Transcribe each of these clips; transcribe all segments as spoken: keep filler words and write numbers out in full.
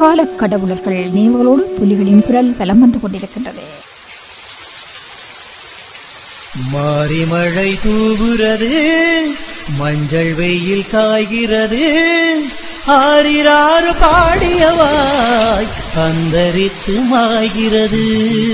முற்கால கடவுளர்கள் நினைவுகளோடு புலிகளின் குரல் பலம் வந்து கொண்டிருக்கின்றது. மாறி மழை தூவுறது, மஞ்சள் வெயில் காய்கிறது, ஆரிராறு பாடியவாய் அந்தரித்து மாய்கிறது.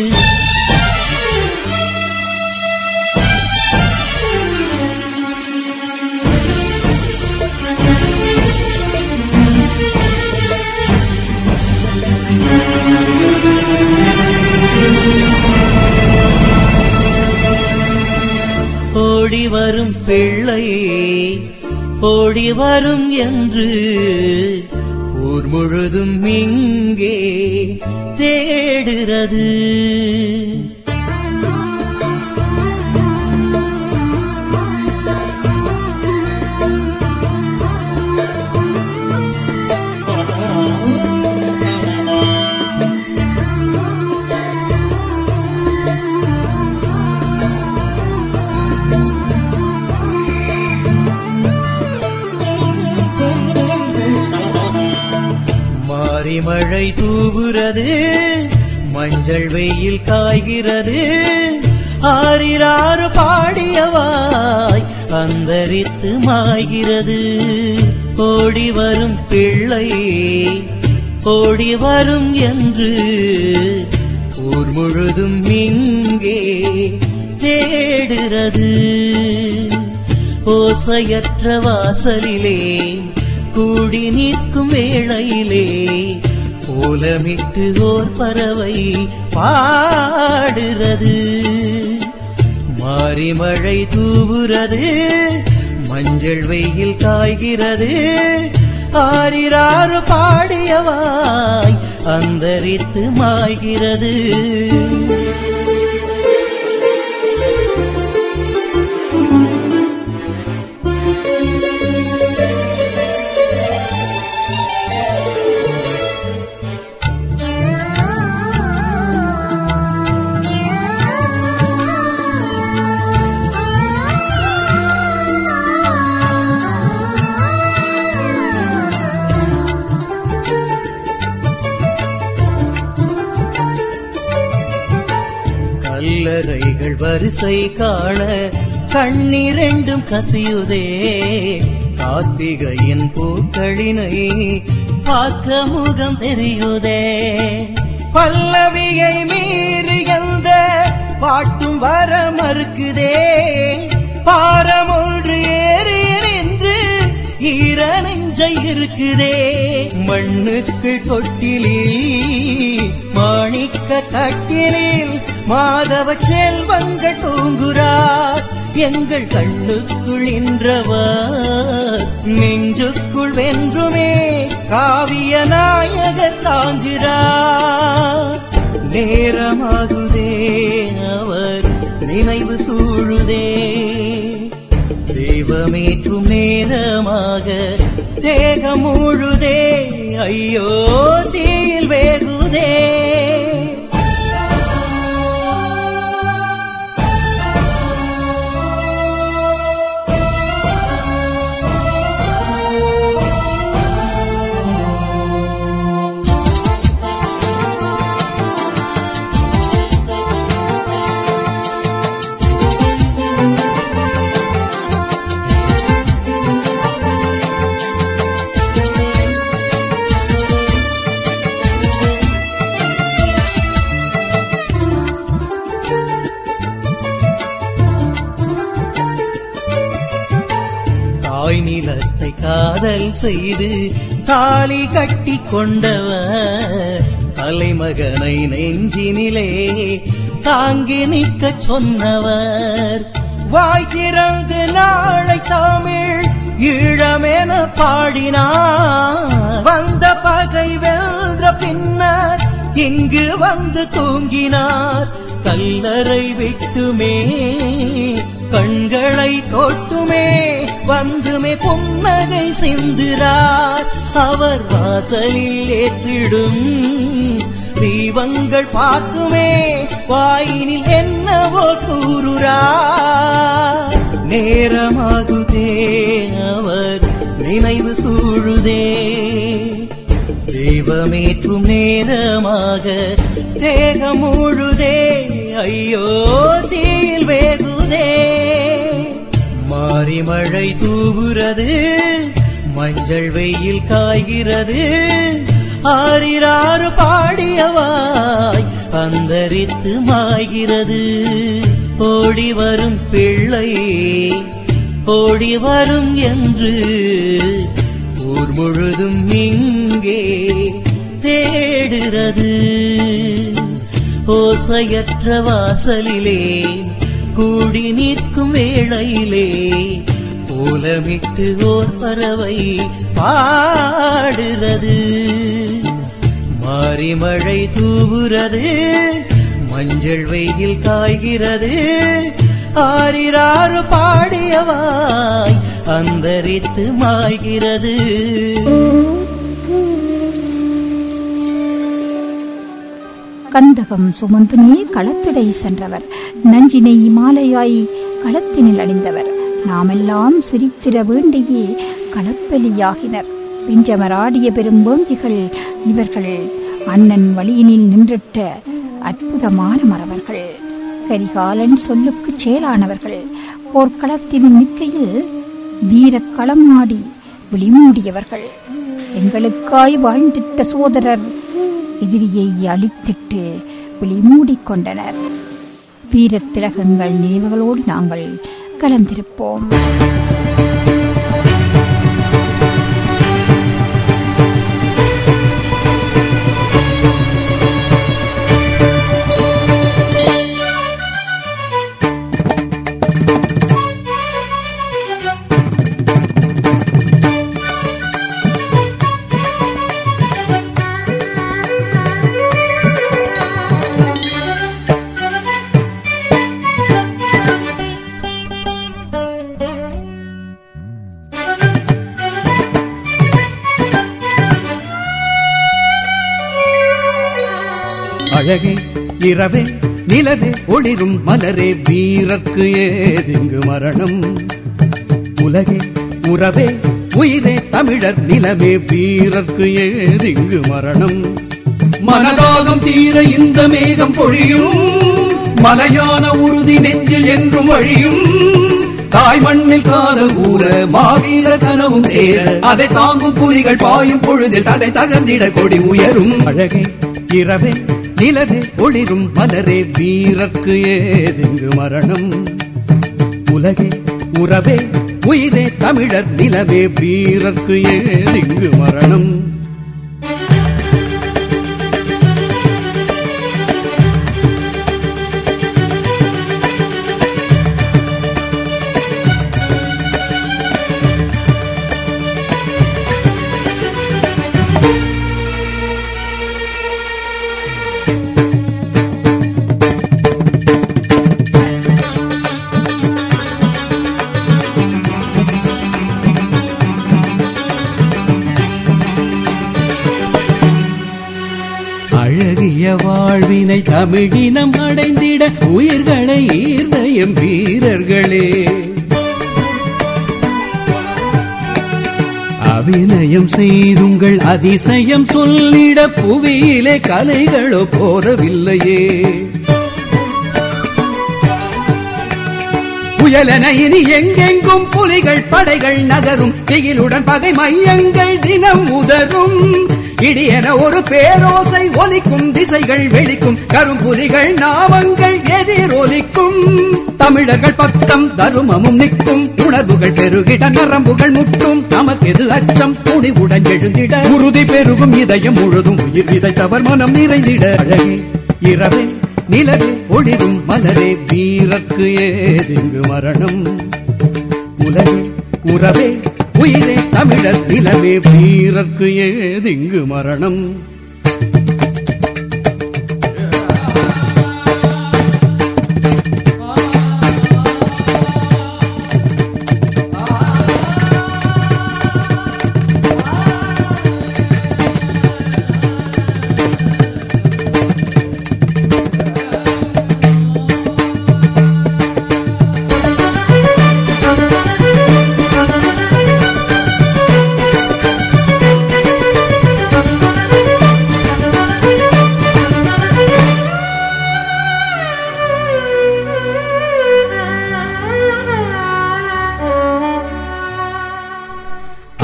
ஓடி வரும் பிள்ளையே ஓடி வரும் என்று ஊர் முழுதும் இங்கே தேடுகிறது. மழை தூவுறது, மஞ்சள் வெயில் காய்கிறது, ஆரிராறு பாடியவாய் அந்தரித்து மாய்கிறது. ஓடி வரும் பிள்ளையே ஓடி வரும் என்று ஊர் முழுதும் இங்கே தேடுகிறது. ஓசையற்ற வாசலிலே கூடி நிற்கும் வேளையிலே ஓலமிட்டு ஓர் பறவை பாடுறது. மாறி மழை தூவுறது, மஞ்சள் வெயில் காய்கிறது, ஆரிராறு பாடியவாய் அந்தரித்து மாய்கிறது. கல்லறைகள் வரிசை காண கண்ணிரண்டும் கசியுதே. கார்த்திகையின் பூக்களினை பார்க்க முகம் தெரியுதே. பல்லவியை மீறி எந்த பாட்டும் வர மறுக்குதே. பாரம் ஒன்று ஏறி நின்று ஈர நெஞ்சை இருக்குதே. மண்ணுக்குள் தொட்டிலில் மாணிக்க கட்டிலில் மாதவ செல்வங்கள் தூங்குறார். எங்கள் கண்ணுக்குள் நின்றவர் நெஞ்சுக்குள் வென்றுமே காவிய நாயகர் தாங்குகிறார். நேரமாகுதே அவர் நினைவு சூழுதே. தெய்வமேற்றும் நேரமாக தேகம் முழுதே. ஐயோ தீயில் வேகுதே. தாய் நிலத்தை காதல் செய்து தாலி கட்டி கொண்டவர் தலைமகனை நெஞ்சினிலே தாங்கி நிற்க சொன்னவர். வாய் திறந்து நாளை தமிழ் ஈழமென பாடினார். வந்த பகை வென்ற பின்னர் இங்கு வந்து தூங்கினார். கல்லறை விட்டுமே கண்களை தொட்டுமே வந்துமே புன்னகை சிந்துறார். அவர் வாசலில் ஏற்றிடும் தீபங்கள் பார்க்குமே வாயினில் என்னவோ கூறுறார். நேரமாகுதே அவர் நினைவு சூழுதே. தீபமேற்றும் நேரமாக தேகம் முழுதே ஐயோ தீயில் வேகுதே. மாறி மழை தூவுறது, மஞ்சள் வெயில் காய்கிறது, ஆறிராறு பாடியவாய் அந்தரித்து மாய்கிறது. ஓடி வரும் பிள்ளை ஓடி வரும் என்று ஊர் முழுதும் இங்கே தேடுகிறது. ஓசையற்ற வாசலிலே கூடி நிற்கும் வேளையிலே ஓலமிட்டு ஓர் பறவை பாடுறது. மாறி மழை தூவுறது, மஞ்சள் வெயில் காய்கிறது, ஆறிராறு பாடியவாய் அந்தரித்து மாய்கிறது. கந்தகம் சுமந்துமே களத்திடை சென்றவர், நஞ்சினை மாலையாய் களத்தினில் அணிந்தவர், நாமெல்லாம் சிரித்திட வேண்டியே களப்பலியாகினர். பிஞ்சமராடிய பெரும் வேங்கிகள் இவர்கள், அண்ணன் வழியினில் நின்றிட்ட அற்புதமான மறவர்கள், கரிகாலன் சொல்லுக்கு செயலானவர்கள். போர்க்களத்தின் நிற்கையில் வீரக்களமாடி விழிமூடியவர்கள். எங்களுக்காய் வாழ்ந்திட்ட சோதரர் எதிரியை அழித்திட்டு விழிமூடிக்கொண்டனர். வீரத்திலகங்கள் நினைவுகளோடு நாங்கள் கலந்திருப்போம். அழகே இரவே நிலவே ஒளிரும் மலரே வீரர்க்கு ஏதிங்கு மரணம். உலகே உறவே உயிரே தமிழர் நிலமே வீரர்க்கு ஏதிங்கு மரணம். மனதாகம் தீர இந்த மேகம் பொழியும், மலையான உறுதி நெஞ்சில் என்றும் வழியும். தாய் மண்ணில் காதல் ஊற மாவீர கனவும் சேர, அதை தாங்கும் புலிகள் பாயும் பொழுதில் தடை தகர்ந்திட கொடி உயரும். அழகே இரவே நிலவே ஒளிரும் மலரே வீரர்க்கு ஏதிங்கு மரணம். உலகே உறவே உயிரே தமிழர் நிலவே வீரர்க்கு ஏதிங்கு மரணம். அழகிய வாழ்வினை தமிழினம் அடைந்திட உயிர்களை ஈர்ந்த எம் வீரர்களே, அபிநயம் செய்துங்கள் அதிசயம் சொல்லிட புவியிலே கலைகளோ போதவில்லையே. புயலென இனி எங்கெங்கும் புலிகள் படைகள் நகரும், திகிலுடன் பகை மையங்கள் தினம் உதரும். இடியென ஒரு பேரோசை ஒலிக்கும், திசைகள் வெளிக்கும், கரும்புலிகள் நாமங்கள் எதிரொலிக்கும். தமிழர்கள் பக்கம் தருமமும் நிற்கும், உணர்வுகள் பெருகிட நரம்புகள் முட்டும். நமக்கெது அச்சம் துணிவுடன் எழுந்திட, உறுதி பெருகும் இதயம் முழுதும் உயிர் விதைத்தவர் மனம் நிறைந்திட. அழகே இரவே நிலவே ஒளிரும் மலரே வீரர்க்கு ஏதிங்கு மரணம். உலகே உறவே உயிரே தமிழர் நிலவே வீரர்க்கு ஏதிங்கு மரணம்.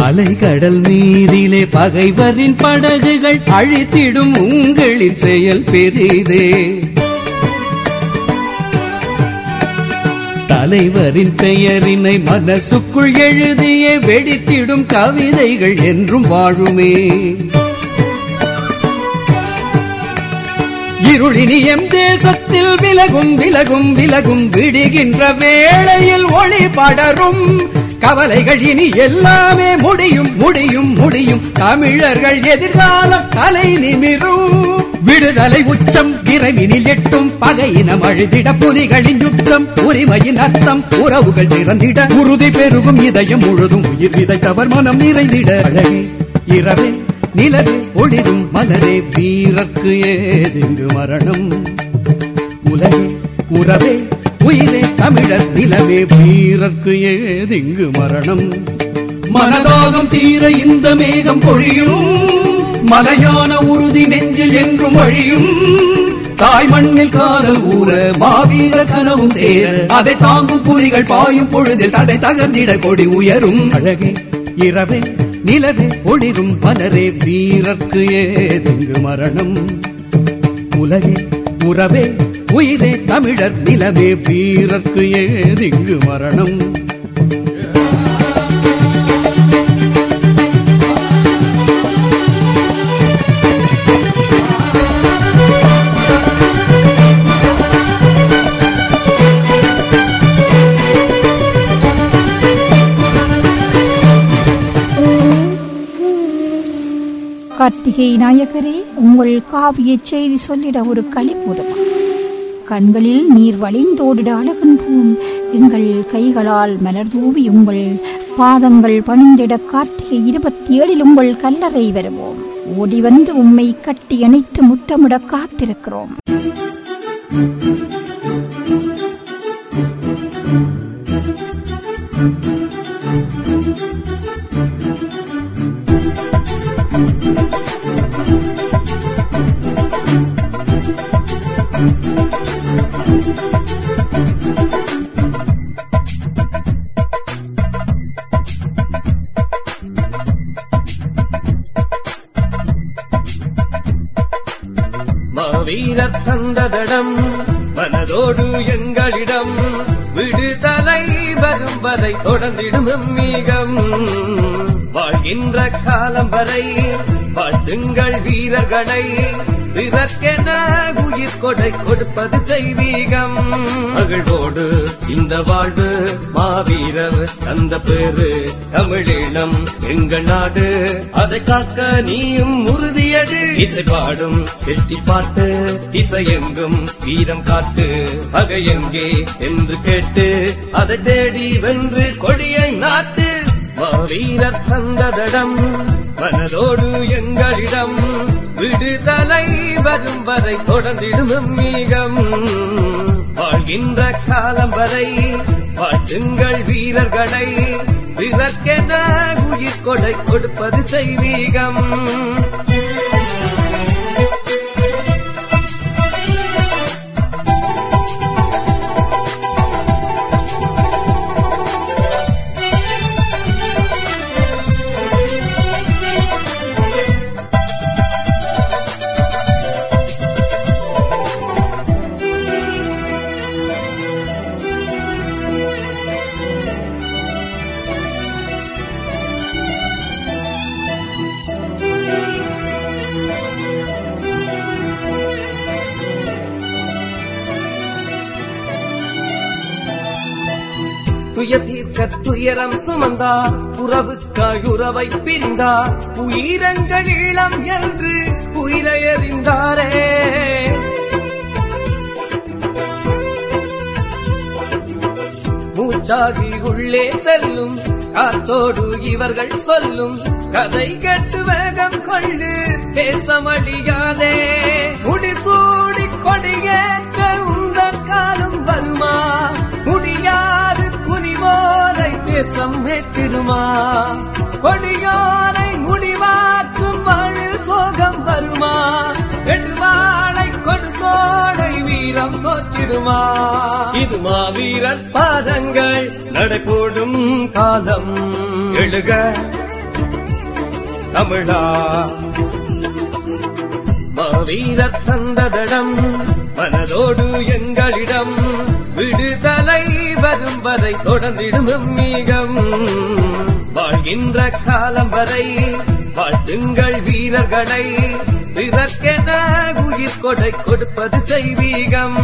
அலைகடல் மீதிலே பகைவரின் படகுகள் அழித்திடும் உங்களின் செயல் பெரிதே. தலைவரின் பெயரினை மனசுக்குள் எழுதிய வெடித்திடும் கவிதைகள் என்றும் வாழுமே. இருளினி எம் தேசத்தில் விலகும் விலகும் விலகும் விடுகின்ற வேளையில் ஒளி படரும். கவலைகள் இனி எல்லாமே முடியும் முடியும் முடியும். தமிழர்கள் எதிர்காலம் தலை நிமிரும். விடுதலை உச்சம் விரைவினில் எட்டும். பகையினம் அழுதிட புலிகளின் யுத்தம் உரிமையின் அர்த்தம் உறவுகள் திறந்திட உறுதி பெருகும் இதயம் முழுதும் உயிர் விதைத்தவர் மனம் நிறைந்திட. அழகே இரவே நிலவே ஒளிரும் மலரே வீரர்க்கு ஏதிங்கு மரணம். உலகே உறவே உயிரே தமிழர் நிலவே வீரர்க்கு ஏதிங்கு மரணம். மனதாகம் தீர இந்த மேகம் பொழியும். மலையான உறுதி நெஞ்சில் என்றும் வழியும். தாய் மண்ணில் காதல் ஊற மாவீர கனவும் சேர அதை தாங்கும் புலிகள் பாயும் பொழுதில் தடை தகர்ந்திட கொடி உயரும். அழகே இரவே நிலவே ஒளிரும் மலரே வீரர்க்கு ஏதிங்கு மரணம். உலகே உறவே உயிரே தமிழர் நிலவே வீரர்க்கு ஏதிங்கு மரணம். கார்த்திகை நாயகரே, உங்கள் காவிய செய்தி சொல்லிட ஒரு கலிப்புதமா. கண்களில் நீர் வழிந்தோடிட அழகன்போம். எங்கள் கைகளால் மலர் தூவி உங்கள் பாதங்கள் பணிந்திட கார்த்திகை இருபத்தி ஏழில் உங்கள் கல்லறை வருவோம். ஓடி வந்து உம்மை கட்டி அணைத்து முத்தமிட காத்திருக்கிறோம். மாவீரர் தந்ததடம் மனதோடு எங்களிடம். விடுதலை வரும் வரை தொடர்ந்திடும் எம்மீகம். வாழ்கின்ற காலம் வரை வாழ்த்துங்கள் வீரர்களை. பிறர்க்கென உயிர் கொடை கொடுப்பது தெய்வீகம். மகிழ்வோடு இந்த வாழ்வு மாவீரர் தந்த பேரு. தமிழீழம் எங்கள் நாடு, அதை காக்க நீயும் உறுதியடு. இசை பாடும் வெற்றி பாட்டு இசையெங்கும் வீரம் காட்டு. பகை எங்கே என்று கேட்டு அதை தேடி வென்று கொடியை நாட்டு. மாவீரர் தந்ததடம் மனதோடு எங்களிடம். விடுதலை வரும் வரை தொடர்ந்திடும் எம்மீகம். வாழ்கின்ற காலம் வரை வாழ்த்துங்கள் வீரர்களை. பிறர்க்கென உயிர் கொடை கொடுப்பது தெய்வீகம். துயர் தீர்க்க துயரம் சுமந்தார். உறவுக்காய் உறவை பிரிந்தார். உயிரங்கள் ஈழம் என்று உயிரை எறிந்தாரே. மூச்சாகி உள்ளே செல்லும் காத்தோடு இவர்கள் சொல்லும் கதை கேட்டு வேகம் கொள்ளு தேசமழியாதே. முடிசூடி கொடியேற்ற உங்கள் காலம் வருமா? முடியாது குனிவோரை தேசம் ஏற்றிடுமா? கொடியோரை முடிவாக்கும் மழு சோகம் வருமா? எடுவாளை கொடுத்தோடை வீரம் தோற்றிடுமா? இது மாவீரர் பாதங்கள் நடைபோடும் காலம். எழுக தமிழா. மாவீரர் தந்ததடம் மனதோடு எங்களிடம், விடுதலை வரும் வரை தொடர்ந்திடும் மீகம். வாழ்கின்ற காலம் வரை வாழ்த்துங்கள் வீரர்களை, பிறர்க்கென உயிர் கொடை கொடுப்பது தெய்வீகம்.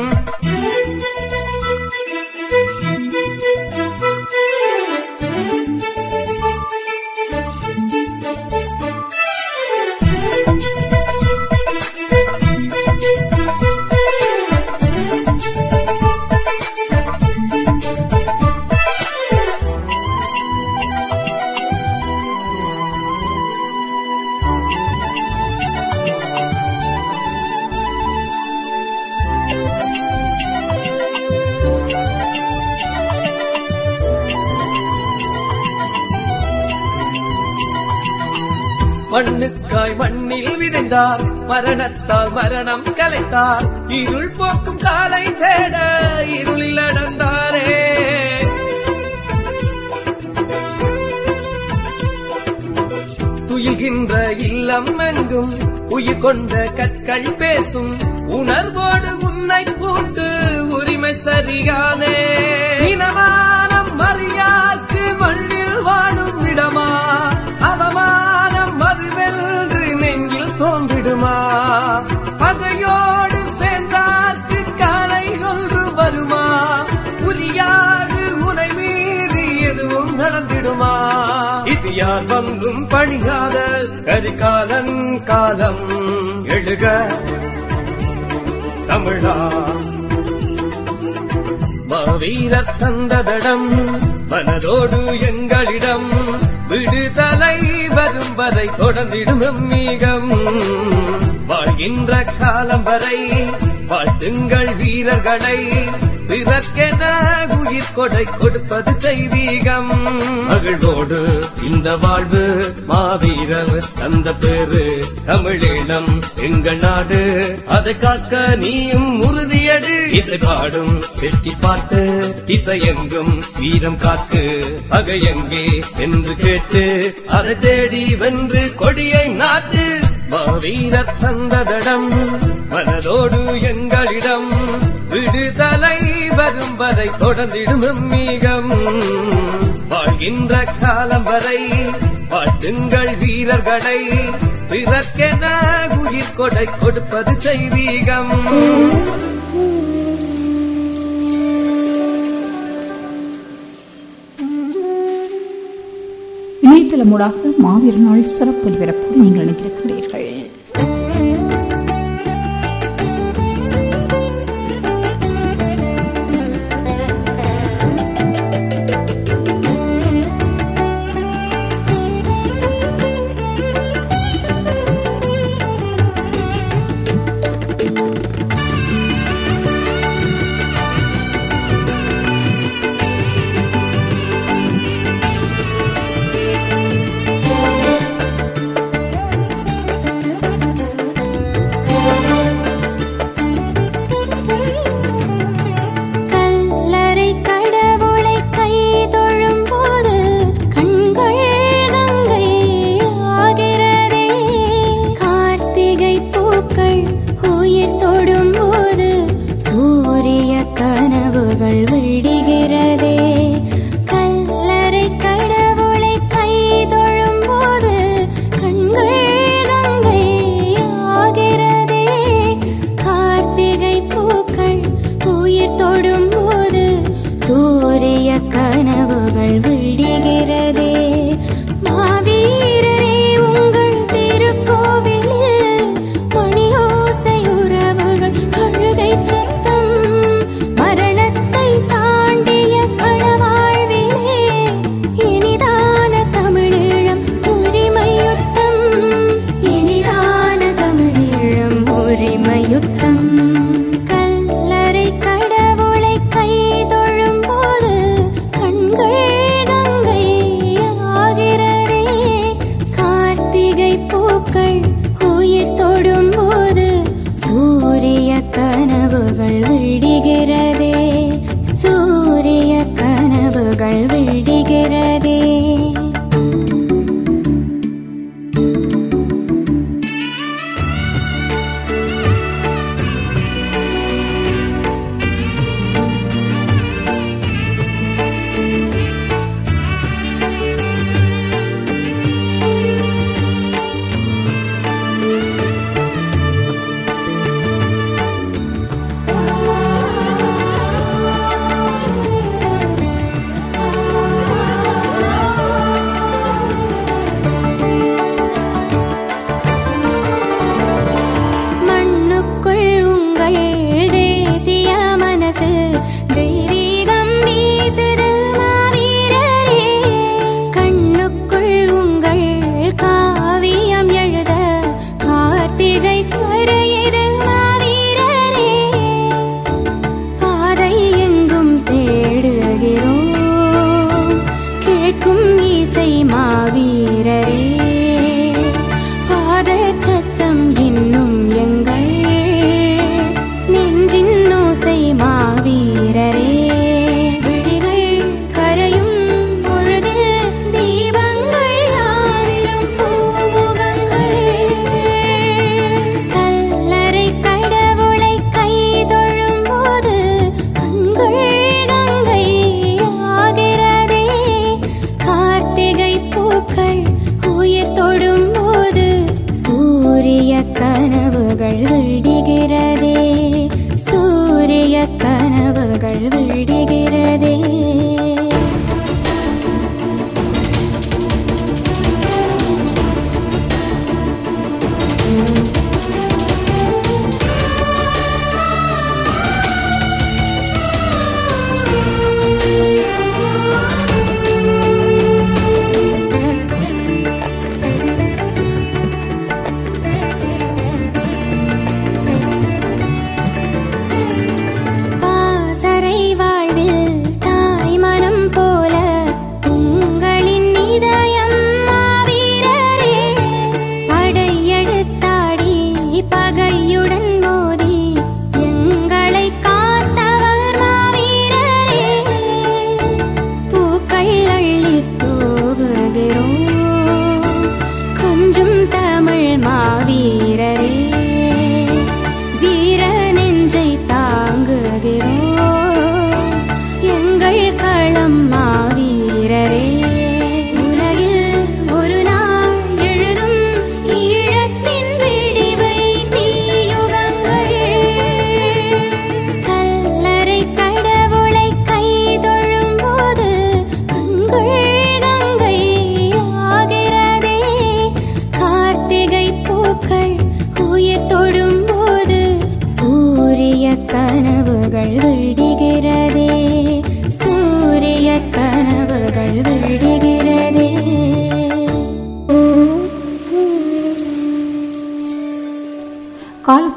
மண்ணுக்காய் மண்ணில் விதைந்தார், மரணத்தால் மரணம் கலைத்தார். இருள் போக்கும் காலை தேட இருளில் நடந்தாரே. துயில்கின்ற இல்லம் எங்கும் உயிர் கொண்ட கற்கள் பேசும், உணர்வோடு உன்னை பூட்டு உரிமை சரியானே. இனமானம் மரியாக்கு மண்ணில் வாழும் இடமா, அவமானம் மறுவென்று நெஞ்சில் தோன்றிடுமா. பகையோடு சேர்ந்தார்க்கு காலை ஒன்று வருமா, புலியாது உனை மீறி எதுவும் நடந்திடுமா. இது யார் வந்தும் பணியாத கரிகாலன் காலம், எழுக தமிழா. மாவீரர் தந்ததடம் மனதோடு எங்களிடம், விடுதலை வரும் வரை தொடர்ந்திடும் மீகம். வாழ்கின்ற காலம் வரை வாழ்த்துங்கள் வீரர்களை, பிறர்க்கென உயிர் கொடை கொடுப்பது தெய்வீகம். மகிழ்வோடு இந்த வாழ்வு மாவீரர் தந்த பேரு, தமிழீழம் எங்கள் நாடு, அதை காக்க நீயும் உறுதியடு. இசை பாடும் வெற்றி பாட்டு இசையெங்கும் வீரம் காத்து, பகையெங்கே என்று கேட்டு அதை தேடி வென்று கொடியை நாட்டு. மாவீரர் தந்ததடம் மனதோடு எங்களிடம், விடுதலை வரும் வரை தொடர்ந்திடும் மீகம். வாழ்கின்ற காலம் வரை வாழ்த்துங்கள் வீரர்களை, பிறர்க்கென உயிர் கொடை கொடுப்பது தெய்வீகம். இணையதளமூடாக மாவீர நாள் சிறப்பு ஒலிபரப்பு நீங்கள் இணைந்திருக்கிறீர்கள்.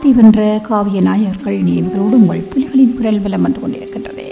பாடி வென்ற காவிய நாயகர்கள் நினைவுகளோடு உங்கள் புலிகளின் குரல் வலம் வந்து கொண்டிருக்கின்றது.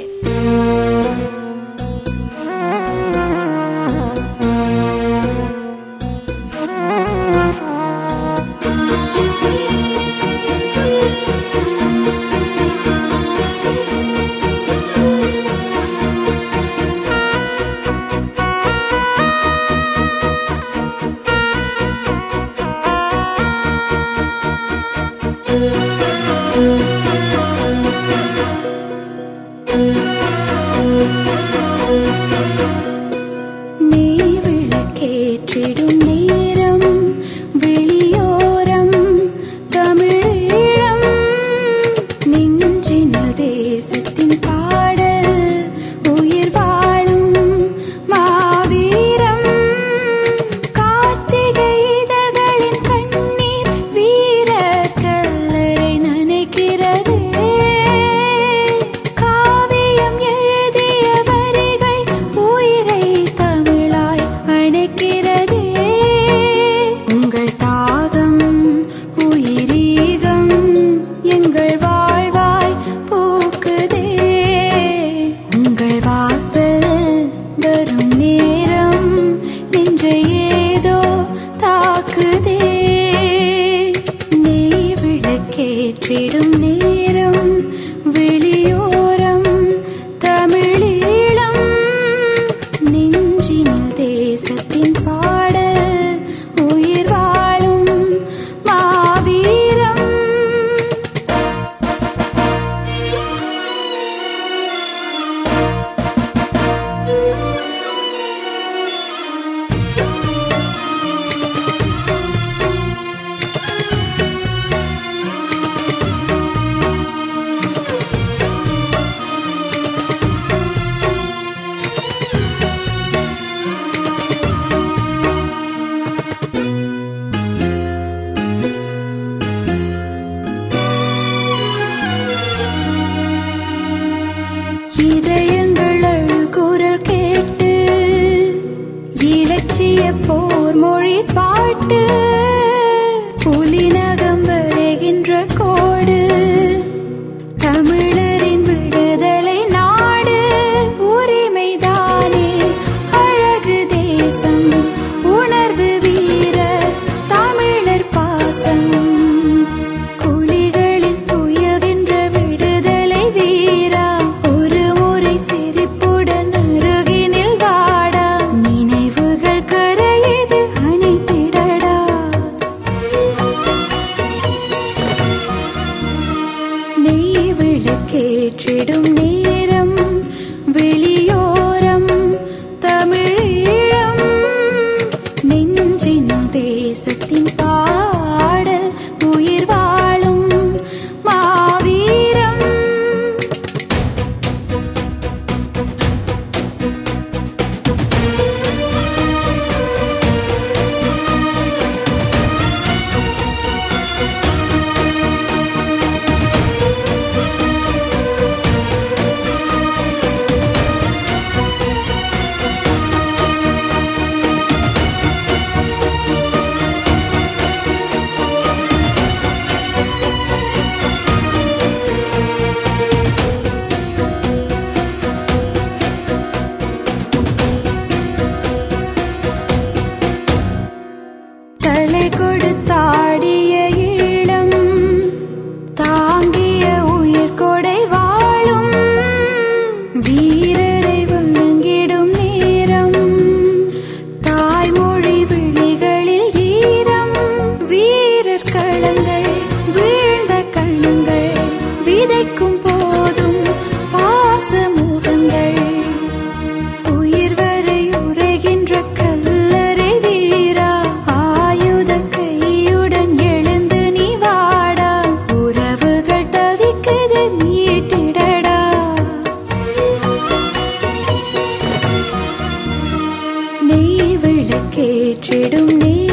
விளக்கேற்றிடும் நீ